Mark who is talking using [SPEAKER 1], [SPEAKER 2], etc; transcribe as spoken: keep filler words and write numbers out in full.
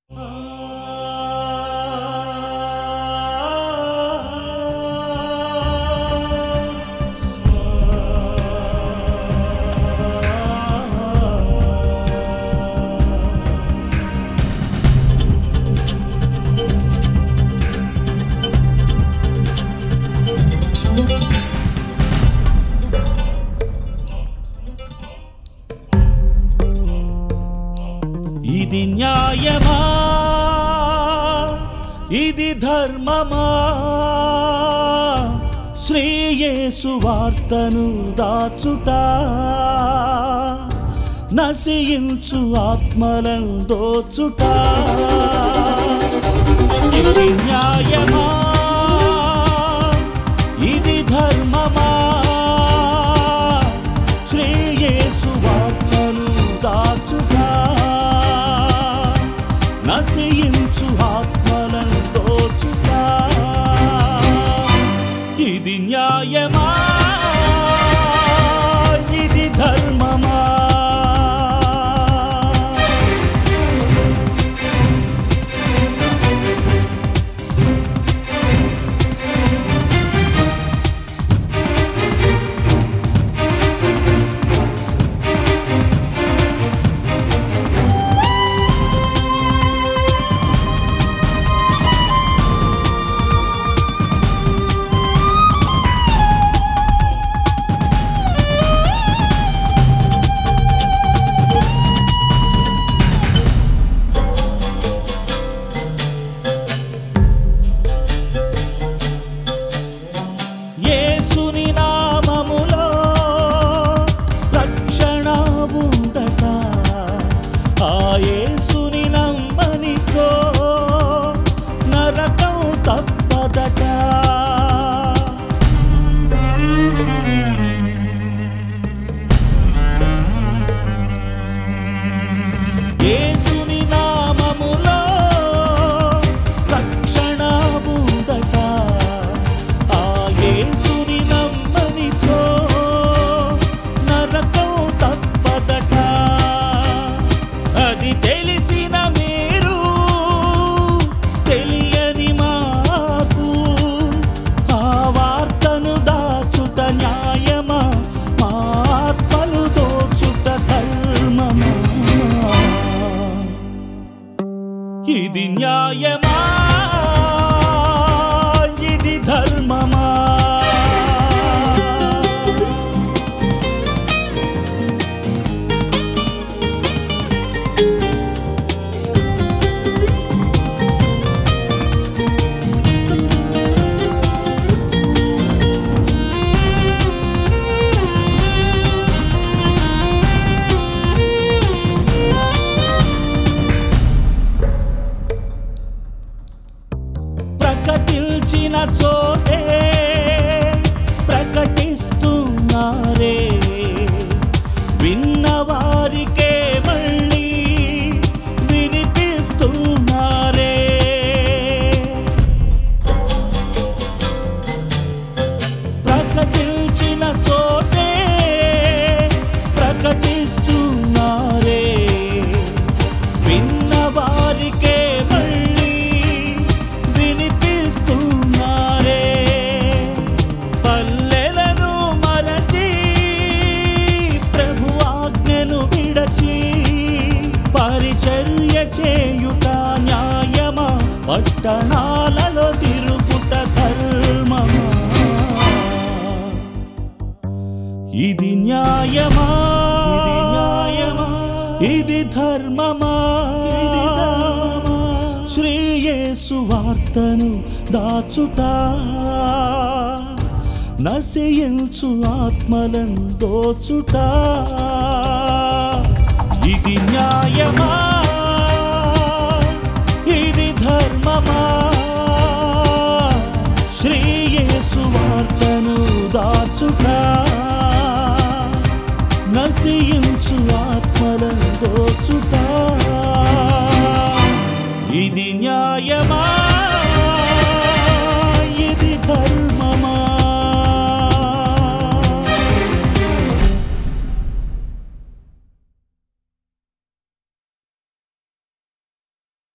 [SPEAKER 1] ఇది న్యాయమా, ఇది ధర్మమా, శ్రీ యేసు వార్తను దాచుట, నశించు ఆత్మలను దోచుట. ఇది న్యాయమా, ఇది ధర్మమా, శ్రీ యేసు వార్తను దాచుట, నశించు ఆత్మలను దోచుట. ఇది న్యాయమా, ఇది ధర్మమా? ఇది న్యాయమా, ఇది ధర్మమా? ప్రకటించిన చోటే ప్రకటిస్తున్నారే, విన్నవారికే మళ్ళీ వినిపిస్తున్నారే. ప్రకటించిన చోటే ప్రకటిస్తున్నారే, విన్నవారికే పరిచర్య చేయుట న్యాయమా, పట్టణాలలో తిరుగుట ధర్మమా? ఇది న్యాయమా, ఇది న్యాయమా, ఇది ధర్మమా? శ్రీ యేసు వార్తను దాచుట, నశించు ఆత్మలను దోచుట. ఇది న్యాయమా, ఇది ధర్మమా? శ్రీ యేసు వార్తను దాచుట, నశించు ఆత్మలను దోచుట. ఇది న్యాయమా?